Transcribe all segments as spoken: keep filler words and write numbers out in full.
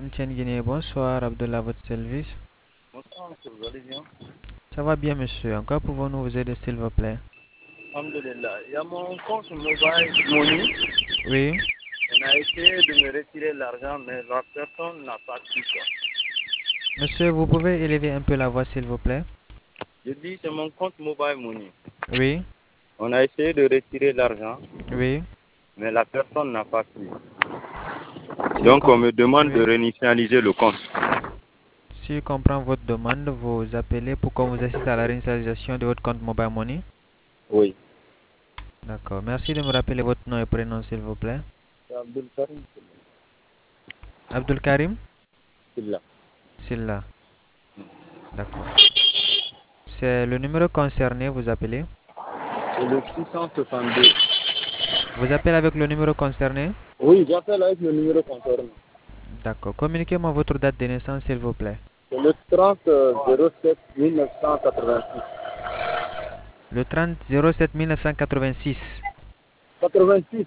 Tiens Guinée, bonsoir, Abdullah, à votre service. Bonsoir, monsieur, vous allez bien? Ça va bien, monsieur. Encore pouvons-nous vous aider, s'il vous plaît? Alhamdulillah. Il y a mon compte mobile money. Oui. On a essayé de me retirer l'argent, mais la personne n'a pas pu. Quoi. Monsieur, vous pouvez élever un peu la voix, s'il vous plaît? Je dis, c'est mon compte mobile money. Oui. On a essayé de retirer l'argent, Oui. mais la personne n'a pas pu. Si je Donc, com- on me demande oui. de réinitialiser le compte. Si je comprends votre demande, vous appelez pour qu'on vous assiste à la réinitialisation de votre compte Mobile Money. Oui. D'accord. Merci de me rappeler votre nom et prénom, s'il vous plaît. C'est Abdul Karim Abdul Karim Silla. Silla. D'accord. C'est le numéro concerné, vous appelez? C'est le six cent soixante-deux. Vous appelez avec le numéro concerné? Oui, j'appelle avec le numéro concerné. D'accord. Communiquez-moi votre date de naissance, s'il vous plaît. C'est le trente zéro sept mille neuf cent quatre-vingt-six. Le trente zéro sept mille neuf cent quatre-vingt-six. quatre-vingt-six.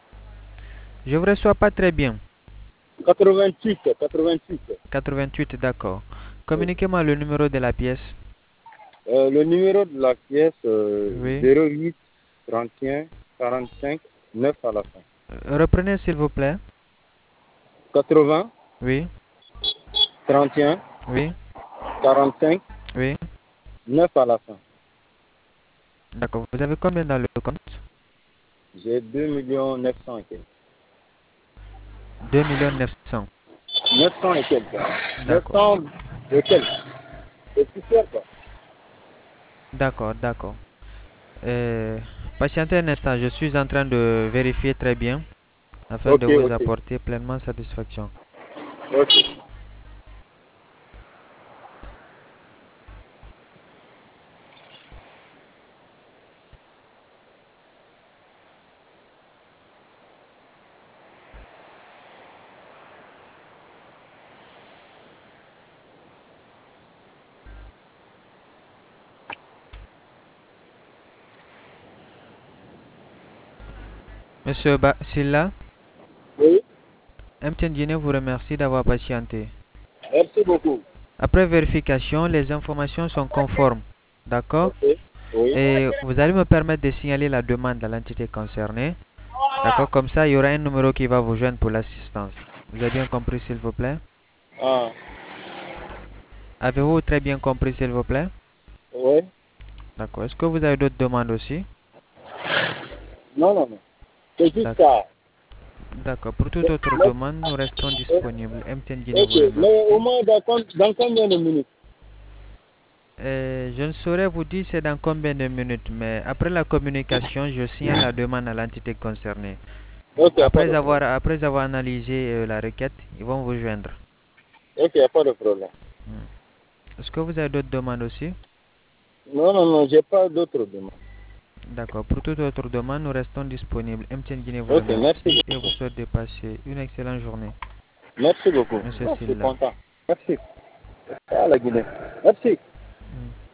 Je vous reçois pas très bien. quatre-vingt-six. quatre-vingt-six. quatre-vingt-huit, d'accord. Oui. Communiquez-moi le numéro de la pièce. Euh, le numéro de la pièce, euh, Oui. zéro huit trente et un quarante-cinq neuf à la fin. Euh, reprenez, s'il vous plaît. quatre-vingts Oui. trente et un Oui. quarante-cinq Oui. neuf à la fin. D'accord. Vous avez combien dans le compte? J'ai deux millions neuf cents et quelques. deux millions neuf cents. neuf cents et quelques. neuf D'accord. cents et quelques. C'est super quoi. D'accord, d'accord. Euh, patientez un instant. Je suis en train de vérifier très bien afin de Ok, vous ok. apporter pleinement satisfaction. Ok. Monsieur ba Silla, Oui, M T N Guinée vous remercie d'avoir patienté. merci beaucoup. Après vérification, les informations sont conformes. D'accord? Ok. Oui. Et vous allez me permettre de signaler la demande à l'entité concernée. D'accord? Comme ça, il y aura un numéro qui va vous joindre pour l'assistance. Vous avez bien compris, s'il vous plaît? Ah, Avez-vous très bien compris, s'il vous plaît? oui. D'accord. Est-ce que vous avez d'autres demandes aussi? Non, non, non. C'est juste D'ac- ça. D'accord. Pour toute autre Mais- demande, nous restons mais- disponibles. M T N Guinée Ok, vous mais au remercie. moins dans, com- dans combien de minutes? Euh, je ne saurais vous dire c'est dans combien de minutes, mais après la communication, je signale la demande à l'entité concernée. Ok, il n'y a pas Après de avoir, problème. après avoir analysé euh, la requête, ils vont vous joindre. Ok, il n'y a pas de problème. Hmm. Est-ce que vous avez d'autres demandes aussi? Non, non, non, j'ai pas d'autres demandes. D'accord. Pour toute autre demande, nous restons disponibles. M T N Guinée vous Ok, merci remercie et vous beaucoup. souhaite de passer une excellente journée. Merci beaucoup. Monsieur Oh, je suis Silla. content. Merci. À la Guinée. Merci. Hmm.